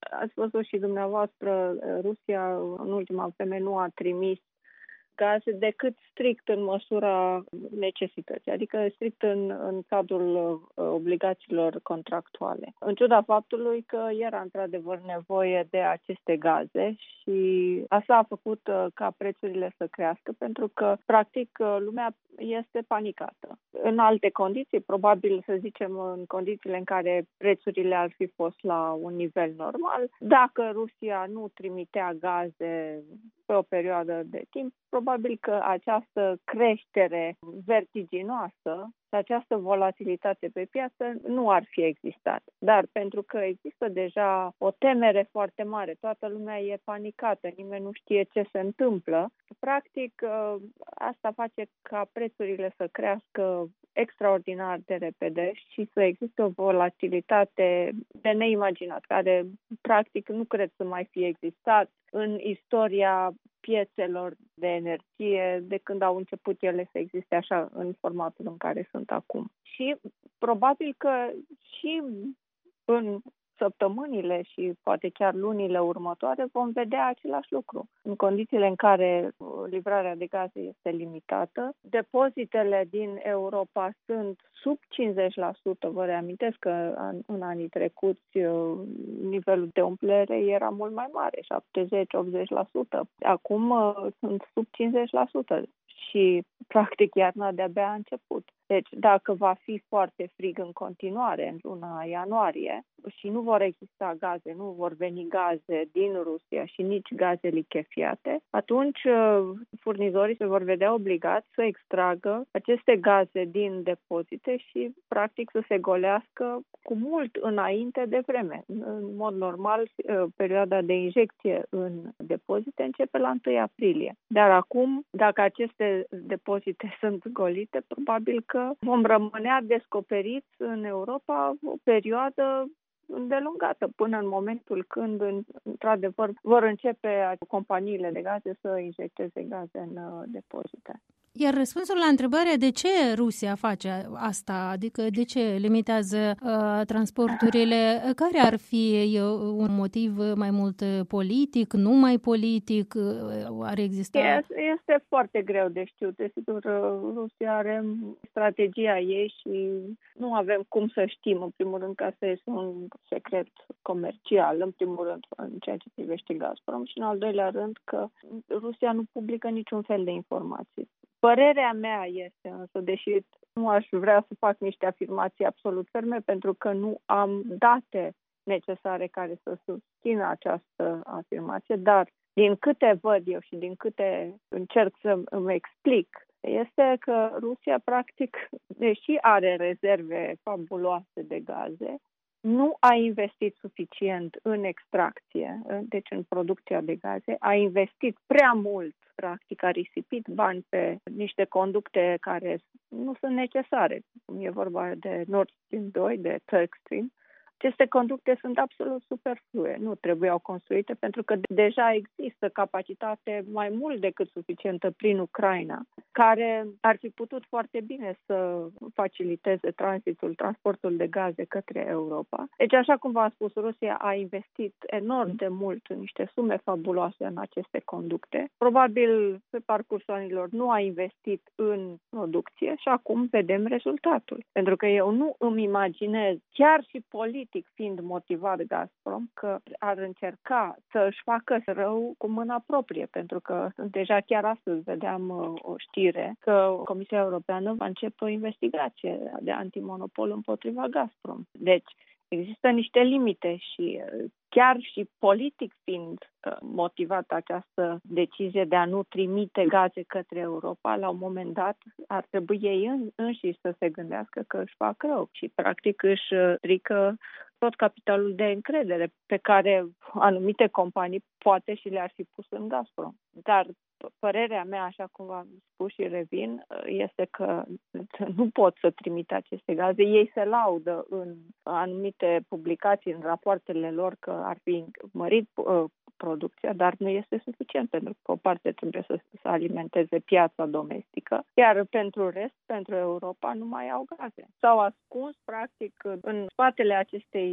ați văzut și dumneavoastră, Rusia în ultima vreme nu a trimis gaze decât strict în măsura necesității, adică strict în cadrul obligațiilor contractuale. În ciuda faptului că era într-adevăr nevoie de aceste gaze și asta a făcut ca prețurile să crească, pentru că practic lumea este panicată. În alte condiții, probabil să zicem în condițiile în care prețurile ar fi fost la un nivel normal, dacă Rusia nu trimitea gaze pe o perioadă de timp, probabil că această creștere vertiginoasă și această volatilitate pe piață nu ar fi existat. Dar pentru că există deja o temere foarte mare, toată lumea e panicată, nimeni nu știe ce se întâmplă, practic asta face ca prețurile să crească extraordinar de repede și să existe o volatilitate de neimaginat, care practic nu cred să mai fie existat în istoria piețelor de energie de când au început ele să existe așa în formatul în care sunt acum. Și probabil că și în săptămânile și poate chiar lunile următoare vom vedea același lucru. În condițiile în care livrarea de gaze este limitată, depozitele din Europa sunt sub 50%. Vă reamintesc că în anii trecuți nivelul de umplere era mult mai mare, 70-80%. Acum sunt sub 50%. Și, practic, iarna de-abia a început. Deci, dacă va fi foarte frig în continuare în luna ianuarie și nu vor exista gaze, nu vor veni gaze din Rusia și nici gaze lichefiate, atunci furnizorii se vor vedea obligați să extragă aceste gaze din depozite și, practic, să se golească cu mult înainte de vreme. În mod normal, perioada de injecție în depozite începe la 1 aprilie. Dar acum, dacă aceste depozite sunt golite, probabil că vom rămâne descoperiți în Europa o perioadă îndelungată, până în momentul când, într-adevăr, vor începe companiile de gaze să injecteze gaze în depozite. Iar răspunsul la întrebarea de ce Rusia face asta, adică de ce limitează transporturile, care ar fi un motiv mai mult politic, nu mai politic, ar exista? Este foarte greu de știut. Desigur, Rusia are strategia ei și nu avem cum să știm, în primul rând, că asta este un secret comercial, în primul rând, în ceea ce privește Gazprom și, în al doilea rând, că Rusia nu publică niciun fel de informații. Părerea mea este însă, deși nu aș vrea să fac niște afirmații absolut ferme, pentru că nu am date necesare care să susțină această afirmație, dar din câte văd eu și din câte încerc să îmi explic, este că Rusia, practic, deși are rezerve fabuloase de gaze, nu a investit suficient în extracție, deci în producția de gaze, a investit prea mult, practic a risipit bani pe niște conducte care nu sunt necesare. E vorba de Nord Stream 2, de Turk Stream. Aceste conducte sunt absolut superflue, nu trebuiau construite pentru că deja există capacitate mai mult decât suficientă prin Ucraina, care ar fi putut foarte bine să faciliteze transportul de gaze către Europa. Deci, așa cum v-am spus, Rusia a investit enorm de mult, niște sume fabuloase în aceste conducte. Probabil, pe parcursul anilor, nu a investit în producție și acum vedem rezultatul. Pentru că eu nu îmi imaginez, chiar și politic fiind motivat Gazprom, că ar încerca să își facă rău cu mâna proprie, pentru că deja chiar astăzi vedeam o știre că Comisia Europeană va începe o investigație de antimonopol împotriva Gazprom. Deci, există niște limite și chiar și politic fiind motivată această decizie de a nu trimite gaze către Europa, la un moment dat ar trebui ei înșiși să se gândească că își fac rău și practic își strică tot capitalul de încredere pe care anumite companii poate și le-ar fi pus în Gazprom. Dar părerea mea, așa cum v-am spus și revin, este că nu pot să trimite aceste gaze. Ei se laudă în anumite publicații, în rapoartele lor, că ar fi mărit producția, dar nu este suficient, pentru că o parte trebuie să alimenteze piața domestică, iar pentru rest, pentru Europa, nu mai au gaze. S-au ascuns, practic, în spatele acestei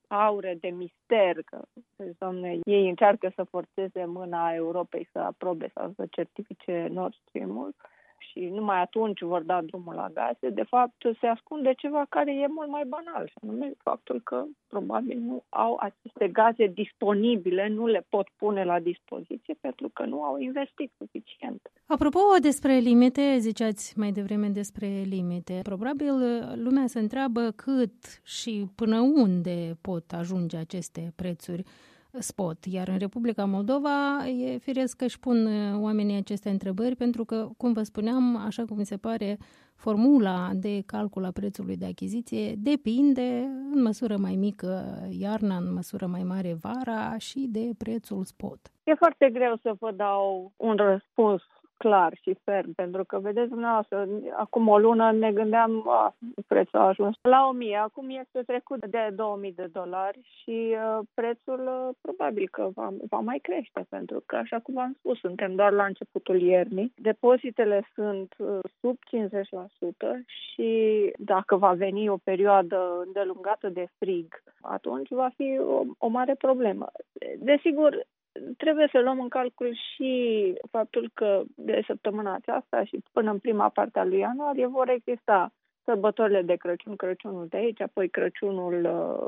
aure de mister, că, doamne, ei încearcă să forțeze mâna Europei să aprobe sau să certifice Nord Stream-ul și numai atunci vor da drumul la gaze, de fapt se ascunde ceva care e mult mai banal, și anume faptul că probabil nu au aceste gaze disponibile, nu le pot pune la dispoziție pentru că nu au investit suficient. Apropo despre limite, ziceați mai devreme despre limite. Probabil lumea se întreabă cât și până unde pot ajunge aceste prețuri spot. Iar în Republica Moldova e firesc că își pun oamenii aceste întrebări pentru că, cum vă spuneam, așa cum mi se pare, formula de calcul a prețului de achiziție depinde în măsură mai mică iarna, în măsură mai mare vara și de prețul spot. E foarte greu să vă dau un răspuns clar și ferm, pentru că, vedeți dumneavoastră, acum o lună ne gândeam, prețul a ajuns la 1000, acum este trecut de $2000 și prețul probabil că va mai crește, pentru că, așa cum am spus, suntem doar la începutul iernii, depozitele sunt sub 50% și dacă va veni o perioadă îndelungată de frig, atunci va fi o mare problemă. Desigur, trebuie să luăm în calcul și faptul că de săptămâna aceasta și până în prima parte a lui ianuarie vor exista sărbătorile de Crăciun, Crăciunul de aici, apoi Crăciunul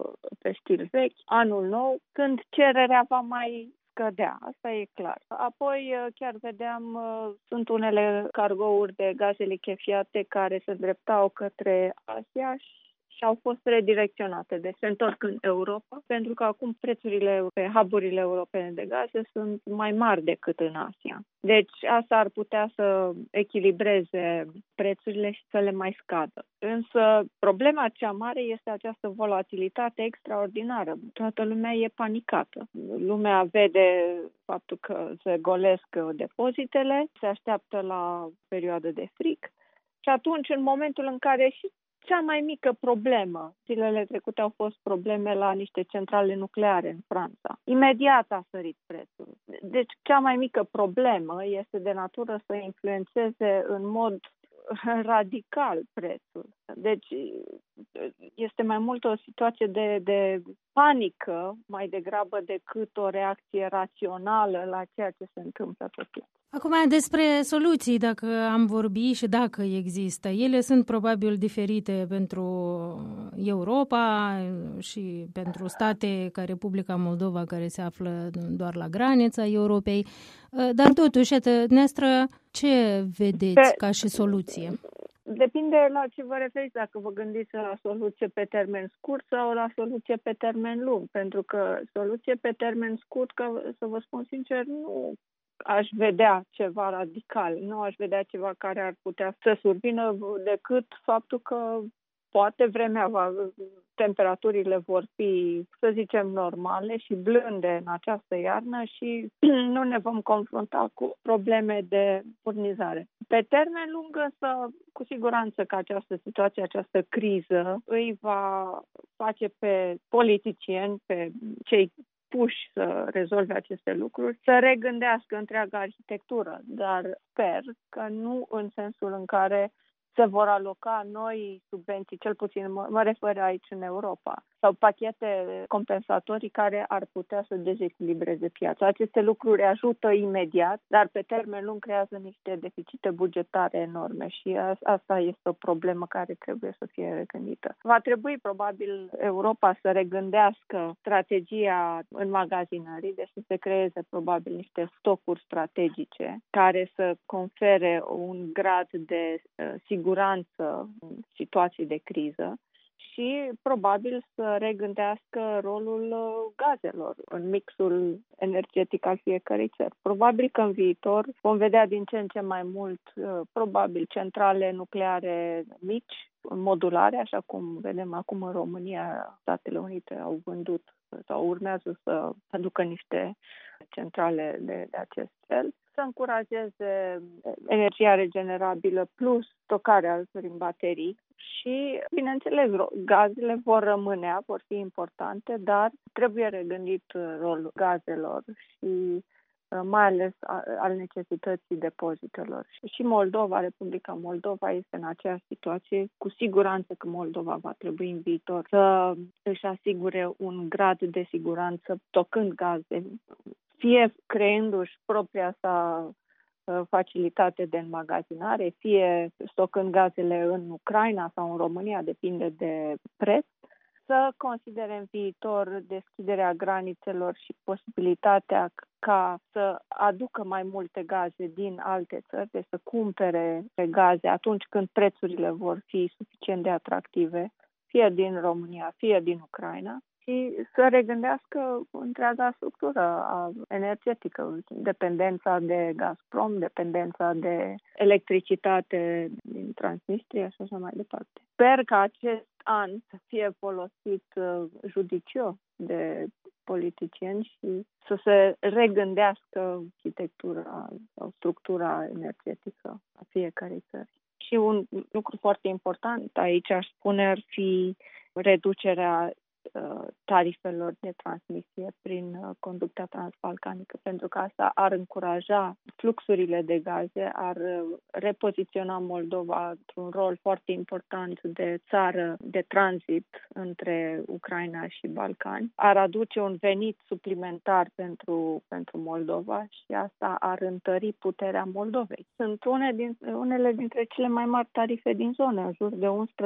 pe stil vechi, anul nou, când cererea va mai scădea, asta e clar. Apoi chiar vedeam, sunt unele cargouri de gaze lichefiate care se îndreptau către Asia și au fost redirecționate, deci se întorc în Europa, pentru că acum prețurile pe hub-urile europene de gaze sunt mai mari decât în Asia. Deci asta ar putea să echilibreze prețurile și să le mai scadă. Însă problema cea mare este această volatilitate extraordinară. Toată lumea e panicată. Lumea vede faptul că se golesc depozitele, se așteaptă la perioadă de frig și atunci, în momentul în care și cea mai mică problemă, zilele trecute au fost probleme la niște centrale nucleare în Franța. Imediat a sărit prețul. Deci cea mai mică problemă este de natură să influențeze în mod radical prețul. Deci este mai mult o situație de panică mai degrabă decât o reacție rațională la ceea ce se întâmplă pe piață. Acum, despre soluții, dacă am vorbit și dacă există. Ele sunt probabil diferite pentru Europa și pentru state ca Republica Moldova, care se află doar la granița Europei. Dar totuși, dumneavoastră, ce vedeți ca și soluție? Depinde la ce vă referiți, dacă vă gândiți la soluție pe termen scurt sau la soluție pe termen lung. Pentru că soluție pe termen scurt, că, să vă spun sincer, nu aș vedea ceva radical, nu aș vedea ceva care ar putea să survină decât faptul că poate temperaturile vor fi, să zicem, normale și blânde în această iarnă și nu ne vom confrunta cu probleme de furnizare. Pe termen lung, însă, cu siguranță că această situație, această criză îi va face pe politicieni, pe cei puși să rezolve aceste lucruri, să regândească întreaga arhitectură, dar sper că nu în sensul în care se vor aloca noi subvenții, cel puțin mă refer aici în Europa, sau pachete compensatorii care ar putea să dezechilibreze piața. Aceste lucruri ajută imediat, dar pe termen lung creează niște deficite bugetare enorme și asta este o problemă care trebuie să fie regândită. Va trebui probabil Europa să regândească strategia înmagazinării, deci să se creeze probabil niște stocuri strategice care să confere un grad de siguranță în situații de criză și probabil să regândească rolul gazelor în mixul energetic al fiecărei țări. Probabil că în viitor vom vedea din ce în ce mai mult, probabil, centrale nucleare mici, modulare, așa cum vedem acum în România. Statele Unite au vândut sau urmează să aducă niște centrale de acest fel, să încurajeze energia regenerabilă plus stocarea prin baterii și, bineînțeles, gazele vor rămâne, vor fi importante, dar trebuie regândit rolul gazelor și mai ales al necesității depozitelor. Și Moldova, Republica Moldova, este în aceeași situație. Cu siguranță că Moldova va trebui în viitor să își asigure un grad de siguranță stocând gaze, fie creându-și propria sa facilitate de înmagazinare, fie stocând gazele în Ucraina sau în România, depinde de preț, să considere în viitor deschiderea granițelor și posibilitatea ca să aducă mai multe gaze din alte țări, deci să cumpere gaze atunci când prețurile vor fi suficient de atractive, fie din România, fie din Ucraina, și să regândească întreaga structură energetică, dependența de Gazprom, dependența de electricitate din Transnistria și așa mai departe. Sper că acest an să fie folosit judicios de politicieni și să se regândească arhitectura sau structura energetică a fiecărei țări. Și un lucru foarte important aici, aș spune, ar fi reducerea tarifelor de transmisie prin conducta transbalcanică, pentru că asta ar încuraja fluxurile de gaze, ar repoziționa Moldova într-un rol foarte important de țară de tranzit între Ucraina și Balcani, ar aduce un venit suplimentar pentru Moldova și asta ar întări puterea Moldovei. Sunt unele dintre cele mai mari tarife din zonă, în jur de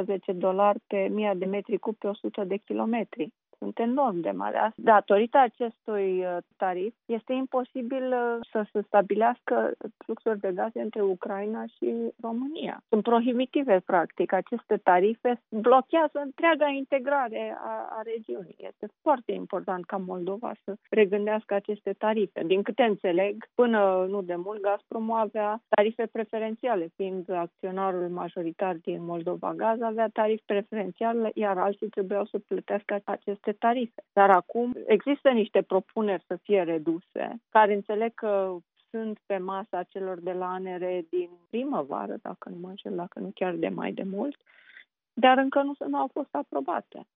$11 pe 1000 de metri cub pe 100 de kilometri. Sunt enorm de mari. Datorită acestui tarif, este imposibil să se stabilească fluxuri de gaze între Ucraina și România. Sunt prohibitive, practic. Aceste tarife blochează întreaga integrare a regiunii. Este foarte important ca Moldova să regândească aceste tarife. Din câte înțeleg, până nu de mult, Gazprom avea tarife preferențiale, fiind acționarul majoritar din Moldova Gaz, avea tarif preferențial, iar alții trebuiau să plătească aceste tarife. Dar acum există niște propuneri să fie reduse, care înțeleg că sunt pe masa celor de la ANR din primăvară, dacă nu mă înșel, dacă nu chiar de mai de mult, dar încă nu au fost aprobate.